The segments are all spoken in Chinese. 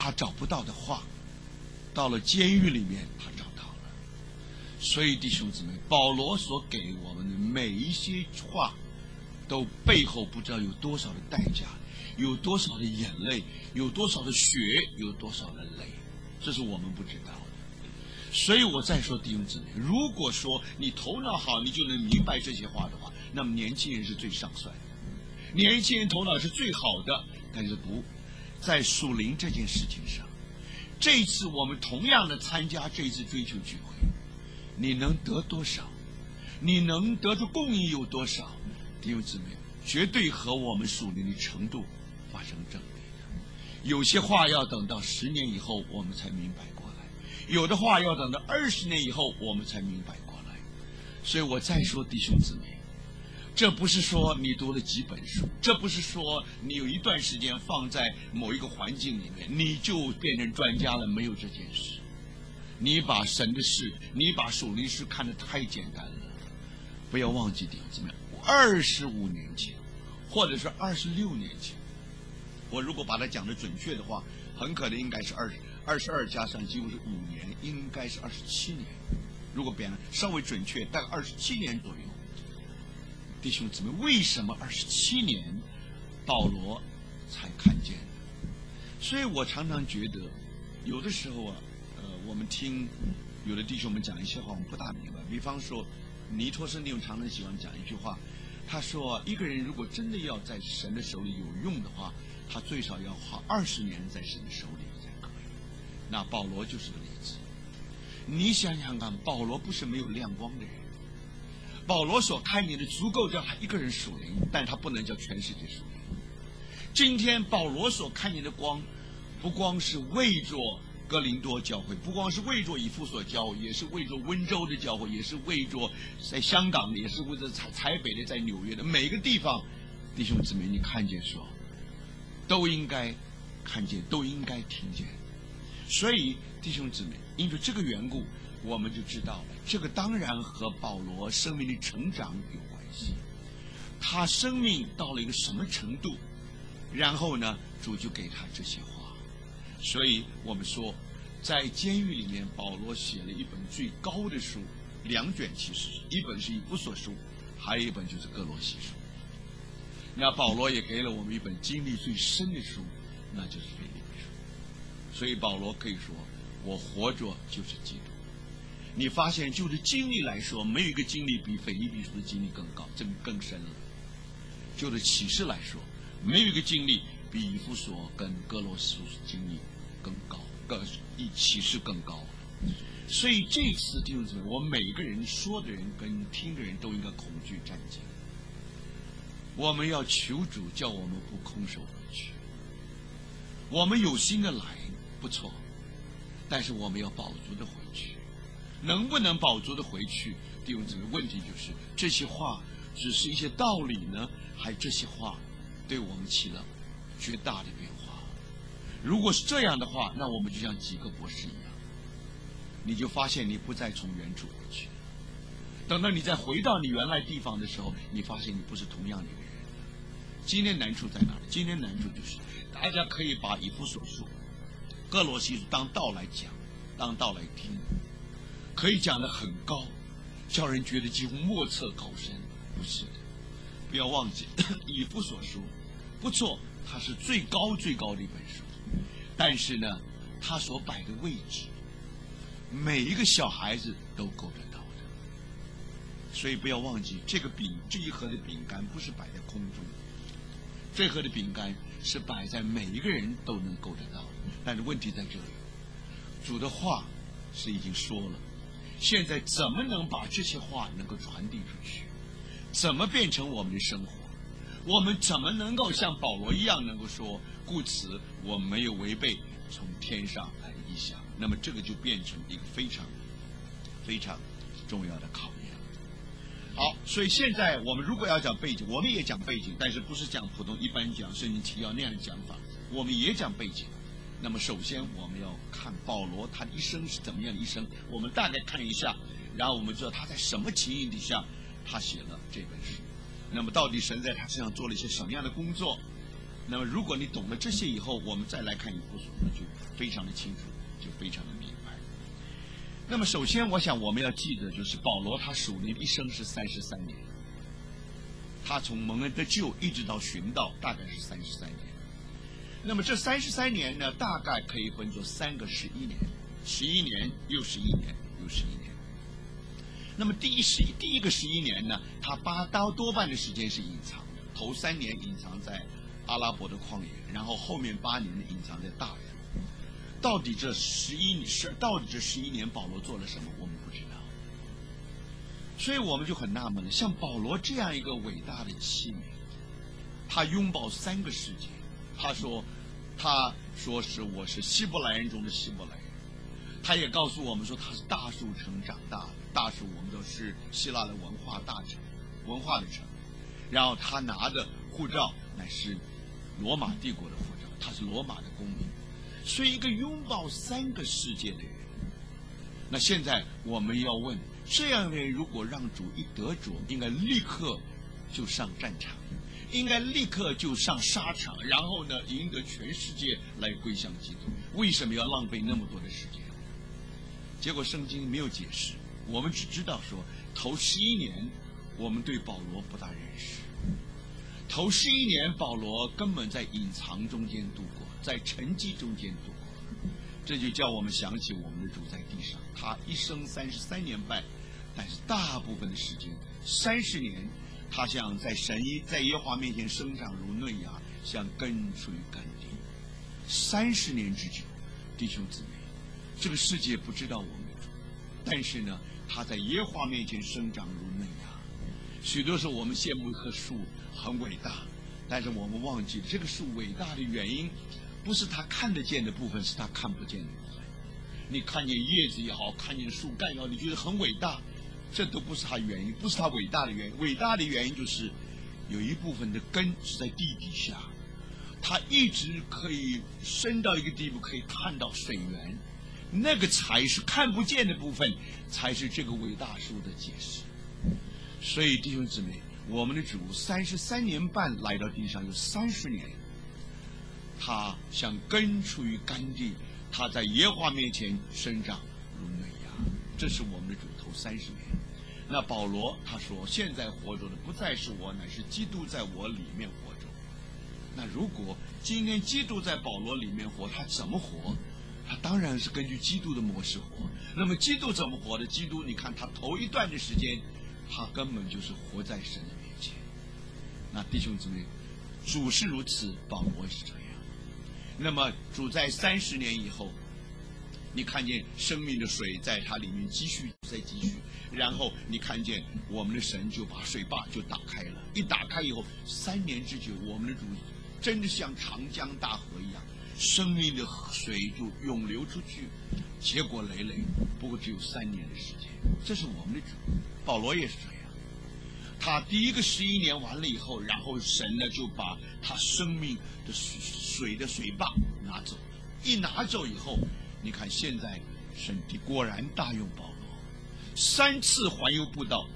他找不到的话，到了监狱里面他找到了。所以弟兄姊妹，保罗所给我们的每一些话，都背后不知道有多少的代价，有多少的眼泪，有多少的血，有多少的泪，这是我们不知道的。所以我再说弟兄姊妹，如果说你头脑好，你就能明白这些话的话，那么年轻人是最上算的，年轻人头脑是最好的。但是不在属灵这件事情上，这一次我们同样的参加这一次追求聚会，你能得多少，你能得出供应有多少，弟兄姊妹，绝对和我们属灵的程度发生正比的。有些话要等到10年以后我们才明白过来，有的话要等到20年以后我们才明白过来。所以我再说弟兄姊妹，这不是说你读了几本书，这不是说你有一段时间放在某一个环境里面你就变成专家了，没有这件事。你把神的事，你把属灵事看得太简单了。不要忘记弟兄姊妹，25年前或者是26年前，我如果把它讲得准确的话，很可能应该是22加上几乎是5年，应该是27年。如果变得稍微准确，大概27年左右。弟兄姊妹，为什么27年保罗才看见？所以我常常觉得，有的时候啊，我们听有的弟兄们讲一些话，我们不大明白。比方说，尼托生利用常常喜欢讲一句话，他说，一个人如果真的要在神的手里有用的话，他最少要花20年在神的手里才可以。那保罗就是个例子。你想想看，保罗不是没有亮光的人。保罗所看见的足够叫他一个人属灵，但他不能叫全世界属灵。今天保罗所看见的光，不光是为着哥林多教会，不光是为着以弗所教会，也是为着温州的教会，也是为着在香港的，也是为着台北的，在纽约的每个地方。弟兄姊妹，你看见说，都应该看见，都应该听见。所以弟兄姊妹，因为这个缘故，我们就知道了，这个当然和保罗生命的成长有关系。他生命到了一个什么程度，然后呢，主就给他这些话。所以我们说，在监狱里面，保罗写了一本最高的书，2卷其实，一本是以弗所书，还有一本就是哥罗西书。那保罗也给了我们一本经历最深的书，那就是腓立比书。所以保罗可以说，我活着就是基督。你发现就是经历来说，没有一个经历比腓立比书的经历更高，更深了。就是启示来说，没有一个经历比以弗所跟哥罗西书经历更高，启示更高。所以这次弟兄姊妹，我们每一个人说的人跟听的人都应该恐惧战兢。我们要求主叫我们不空手回去。我们有心的来不错，但是我们要饱足的回去。能不能饱足的回去，弟兄姊妹，问题就是这些话只是一些道理呢，还这些话对我们起了绝大的变化？如果是这样的话，那我们就像几个博士一样，你就发现你不再从原处回去。等到你再回到你原来地方的时候，你发现你不是同样的一个人。今天难处在哪里？今天难处就是大家可以把以弗所书、哥罗西书当道来讲，当道来听，可以讲得很高，叫人觉得几乎莫测高深。不是的，不要忘记以弗所书不错，它是最高最高的一本书，但是呢，它所摆的位置，每一个小孩子都够得到的。所以不要忘记，这一盒的饼干不是摆在空中，这盒的饼干是摆在每一个人都能够得到的。但是问题在这里，主的话是已经说了，现在怎么能把这些话能够传递出去？怎么变成我们的生活？我们怎么能够像保罗一样能够说，故此我没有违背从天上来的意象？那么这个就变成一个非常非常重要的考验。好，所以现在我们如果要讲背景，我们也讲背景，但是不是讲普通一般讲圣经提要那样的讲法，我们也讲背景。那么首先我们要看保罗他的一生是怎么样的一生，我们大概看一下，然后我们知道他在什么情形底下他写了这本书。那么到底神在他身上做了一些什么样的工作？ 那么如果你懂了这些以后，我们再来看以弗所呢，就非常的清楚，就非常的明白。那么首先我想我们要记得，就是保罗他属灵的一生是33年，他从蒙恩得救一直到寻道大概是33年。那么这33年呢，大概可以分作3个11年，11年又11年又11年。那么第一个11年呢，他多半的时间是隐藏的，头3年隐藏在阿拉伯的旷野，然后后面8年呢隐藏在大人。到底这11年保罗做了什么，我们不知道。所以我们就很纳闷了，像保罗这样一个伟大的器皿，他拥抱3个世界，他说是我是希伯来人中的希伯来人，他也告诉我们说他是大树城长大的，大树我们都是希腊的文化的城，然后他拿的护照乃是罗马帝国的护照，他是罗马的公民，所以一个拥抱3个世界的人。那现在我们要问，这样的人如果让主一得着，应该立刻就上战场，应该立刻就上沙场，然后呢赢得全世界来归向基督，为什么要浪费那么多的时间？结果圣经没有解释，我们只知道说头11年我们对保罗不大认识，头11年保罗根本在隐藏中间度过，在沉寂中间度过。这就叫我们想起我们的主在地上，他一生33年半，但是大部分的时间30年，他像在耶和华面前生长如嫩芽，像根出于干地。30年之久，弟兄姊妹，这个世界不知道我们的主，但是呢，他在耶和华面前生长如嫩芽。许多时候我们羡慕一棵树很伟大，但是我们忘记了这个树伟大的原因，不是他看得见的部分，是他看不见的部分。你看见叶子也好，看见树干也好，你觉得很伟大，这都不是他原因，不是他伟大的原因。伟大的原因就是有一部分的根是在地底下，它一直可以深到一个地步，可以看到水源，那个才是看不见的部分，才是这个伟大树的解释。所以弟兄姊妹，我们的主33年半来到地上，有30年，他像根出于干地，他在耶和华面前生长如嫩芽。这是我们的主头30年。那保罗他说，现在活着的不再是我，乃是基督在我里面活着。那如果今天基督在保罗里面活，他怎么活？他当然是根据基督的模式活。那么基督怎么活的？基督你看他头一段的时间，他根本就是活在神的面前。那弟兄姊妹，主是如此，保罗也是这样。那么主在30年以后，你看见生命的水在它里面继续，然后你看见我们的神就把水坝就打开了，一打开以后3年之久，我们的主真的像长江大河一样，生命的水就涌流出去，结果累累。不过只有3年的时间，这是我们的主。保罗也是这样，他第一个11年完了以后，然后神呢就把他生命的水的水坝拿走，一拿走以后，你看现在神果然大用保罗，3次环游布道，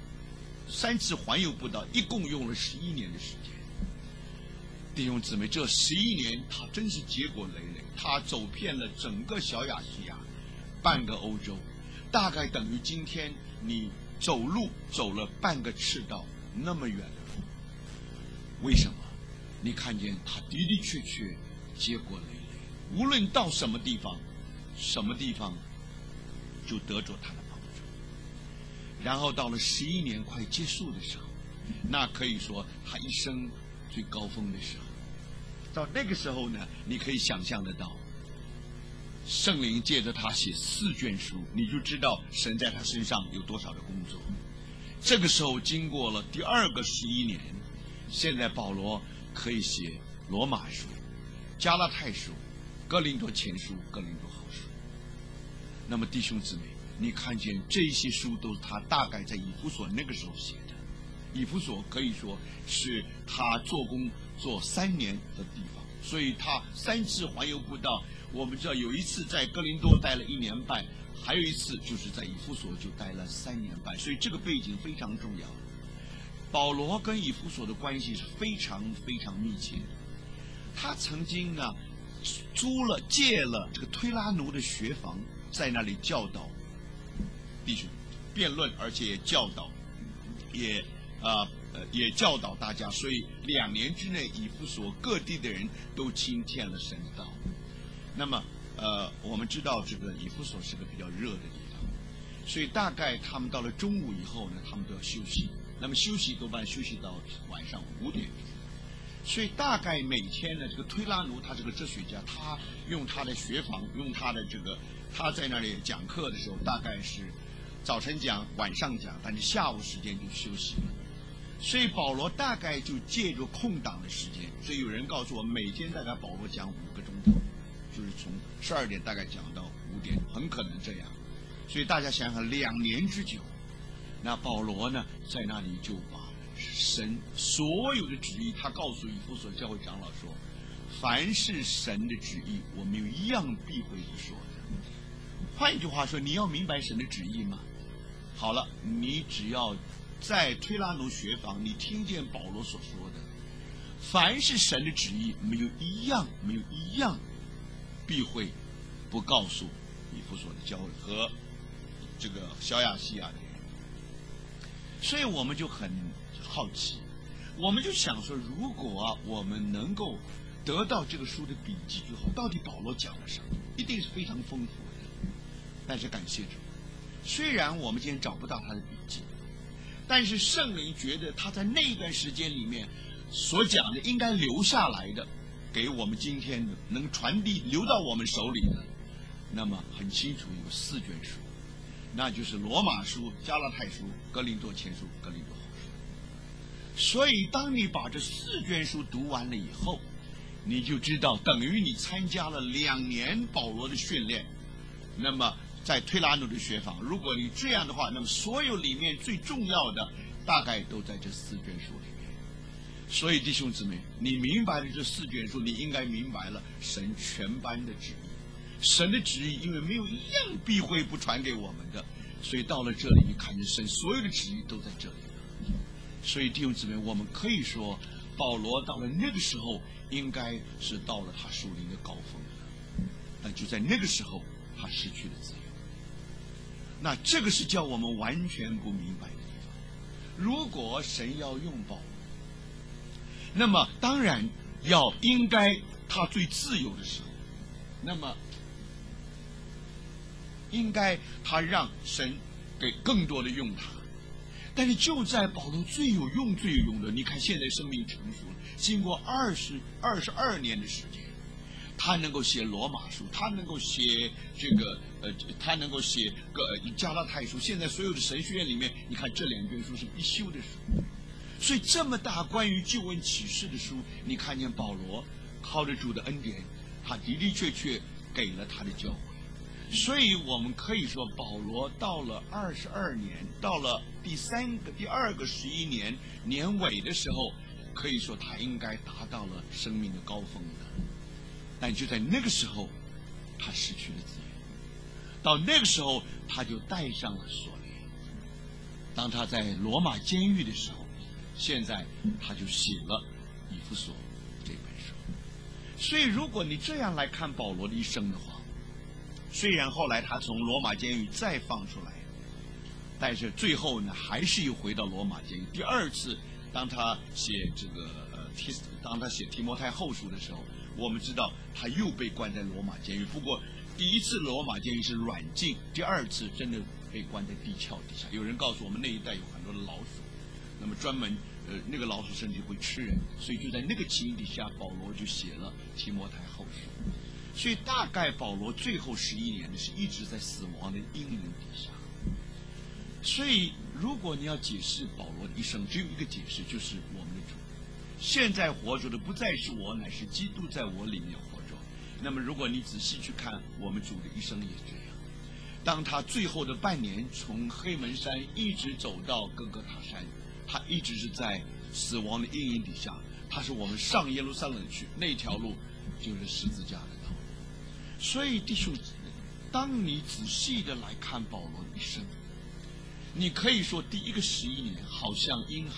一共用了11年的时间。弟兄姊妹，这11年他真是结果累累，他走遍了整个小亚细亚，半个欧洲，大概等于今天你走路走了半个赤道那么远的路。为什么？你看见他的的确确结果累累，无论到什么地方就得着他的帮助。然后到了11年快结束的时候，那可以说他一生最高峰的时候。到那个时候呢，你可以想象得到，圣灵借着他写4卷书，你就知道神在他身上有多少的工作。这个时候经过了第2个11年，现在保罗可以写罗马书、加拉太书、哥林多前书、哥林多后书。那么弟兄姊妹，你看见这些书都是他大概在以弗所那个时候写的。以弗所可以说是他做工做3年的地方，所以他3次环游布道。我们知道有一次在哥林多待了1年半，还有一次就是在以弗所就待了3年半，所以这个背景非常重要。保罗跟以弗所的关系是非常非常密切的。 他曾经呢借了这个推拉奴的学房，在那里教导弟兄辩论，而且也教导，也教导大家。所以2年之内，以弗所各地的人都听见了神的道。那么我们知道这个以弗所是个比较热的地方，所以大概他们到了中午以后呢，他们都要休息。那么休息多半休息到晚上5点。所以大概每天呢，这个推拉奴他这个哲学家，他用他的学房，用他的他在那里讲课的时候，大概是早晨讲，晚上讲，但是下午时间就休息了。所以保罗大概就借着空档的时间，所以有人告诉我，每天大概保罗讲5个钟头，就是从12点大概讲到5点，很可能这样。所以大家想想，2年之久，那保罗呢，在那里就把神所有的旨意，他告诉以弗所教会长老说，凡是神的旨意，我没有一样避讳不说的。换一句话说，你要明白神的旨意吗？好了，你只要在推拉奴学房，你听见保罗所说的，凡是神的旨意，没有一样避讳不告诉以弗所的教会和这个小亚细亚的人。所以我们就很好奇，我们就想说，如果我们能够得到这个书的笔记之后，到底保罗讲了什么，一定是非常丰富的。但是感谢主，虽然我们今天找不到他的笔记，但是圣灵觉得他在那一段时间里面所讲的应该留下来的，给我们今天的能传递留到我们手里的，那么很清楚有4卷书，那就是罗马书、加拉太书、哥林多前书、哥林多后书。所以当你把这4卷书读完了以后，你就知道等于你参加了2年保罗的训练。那么在推拉奴的学坊，如果你这样的话，那么所有里面最重要的大概都在这4卷书里面。所以弟兄姊妹，你明白了这4卷书，你应该明白了神全班的旨意。神的旨意因为没有一样避讳不传给我们的，所以到了这里你看见神所有的旨意都在这里了。所以弟兄姊妹，我们可以说保罗到了那个时候应该是到了他属灵的高峰了，但就在那个时候他失去了自由。那这个是叫我们完全不明白的地方。如果神要用保罗，那么当然应该他最自由的时候，那么应该他让神给更多的用他。但是就在保罗最有用的，你看现在生命成熟了，经过22年的时间，他能够写罗马书，他能够写他能够写加拉太书，现在所有的神学院里面，你看这2卷书是必修的书。所以这么大关于救恩启示的书，你看见保罗靠着主的恩典，他的的确确给了他的教会。所以我们可以说，保罗到了22年，到了第2个11年年尾的时候，可以说他应该达到了生命的高峰的。但就在那个时候，他失去了自由。到那个时候，他就戴上了锁链。当他在罗马监狱的时候，现在他就写了《以弗所》这本书。所以，如果你这样来看保罗的一生的话，虽然后来他从罗马监狱再放出来，但是最后呢，还是又回到罗马监狱。第2次，当他写提摩太后书的时候，我们知道他又被关在罗马监狱。不过第1次罗马监狱是软禁，第2次真的被关在地壳底下。有人告诉我们，那一带有很多的老鼠，那么专门那个老鼠甚至会吃人，所以就在那个情形底下，保罗就写了提摩太后书。所以大概保罗最后11年的是一直在死亡的阴影底下。所以如果你要解释保罗的一生，只有一个解释，就是我们的主现在活着的不再是我，乃是基督在我里面活着。那么如果你仔细去看我们主的一生也这样，当他最后的半年从黑门山一直走到哥哥塔山，他一直是在死亡的阴影底下。他是我们上耶路撒冷去，那条路就是十字架的道路。所以弟兄姊妹，当你仔细的来看保罗的一生，你可以说第1个11年好像婴孩